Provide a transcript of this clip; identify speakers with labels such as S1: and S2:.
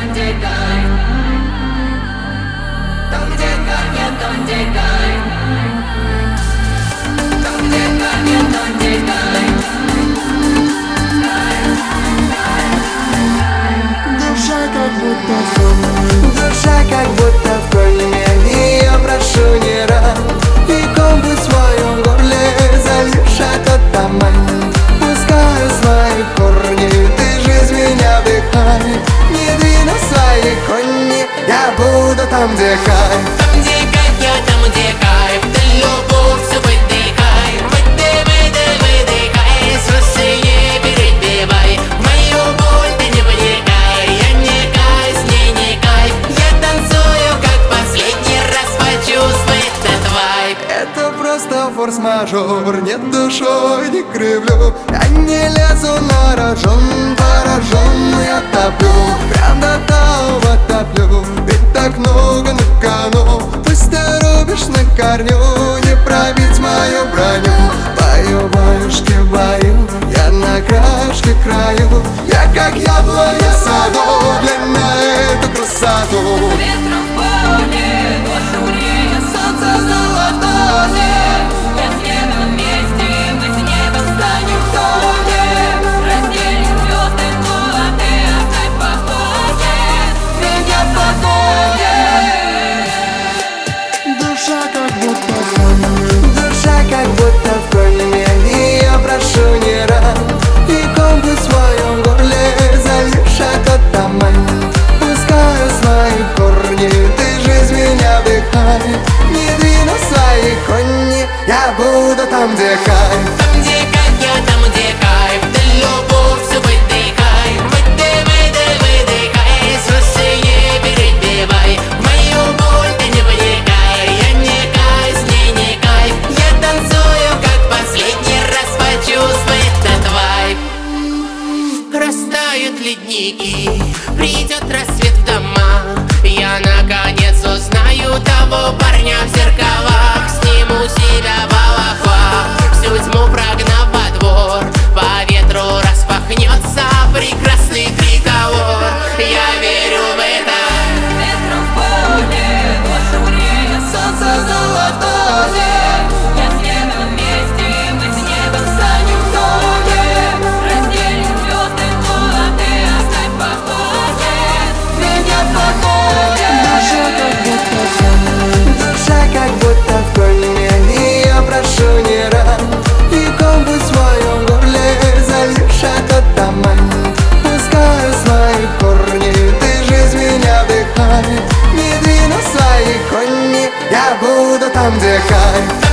S1: там, где кайф. Там, где кайф, там, где кайф. Там, где кайф, там, где кайф.
S2: Душа как будто в кольме, и я прошу не рад. И комбы в своем горле зальешь этот туман. Пускаю свои корни, ты жизнь меня вдыхай. Не двину свои кони, я буду там, где кайф.
S1: Там, где кайф, я там, где кайф. Ты любовь, все выдыхай. Выдыхай, слушай, не перебивай. Мою боль ты не вникай. Я не кайф, с ней не кайф. Я танцую, как последний раз, почувствуй этот вайб.
S2: Это просто форс-мажор, нет душой, не кривлю. Я не лезу на рожон, поражен, я топлю. Прям до того топлю, ведь так много на кону. Пусть ты рубишь на корню, не пробить мою броню. Бою, баюшки, бою, я на краешке краю. Я как яблоня в саду, глянь на эту красоту.
S1: Ветром в поле, ночью грея, солнце золотое. Я с небом вместе, мы с небом станем в тоне. Разделим звезды, но ты оставь в покое. Меня в покое.
S2: Душа как будто в кольме, и я прошу не рад. И комбы в своем горле зальешь этот туман. Пускаю свои корни, ты жизнь меня вдыхай. Не двину свои кони, я буду там, где кайф.
S1: Там, где кайф, я там, где кайф. Ты любовь, все выдыхай. Выдыхай, слушай, не перебивай. Мою боль ты не вникай. Я не кайф, с ней не кайф. Я танцую, как последний раз, почувствуй этот вайб. Растают ледники, придет рассвет в дома. Я наконец узнаю того парня в зеркалах. Сниму себя волоква, всю тьму прогнав во двор. По ветру распахнется прекрасный триколор. Я верю в это. Ветром в поле, ночью грея, солнце золотое. Я с небом вместе, мы с небом станем в тоне. Разделим звезды, но ты оставь в покое. Меня в покое.
S2: Душа как будто в кольме, и я прошу не рад. И комбы в своем горле зальешь этот туман. Пускаю свои корни, ты жизнь меня вдыхай. Не двину свои кони, я буду там, где кайф.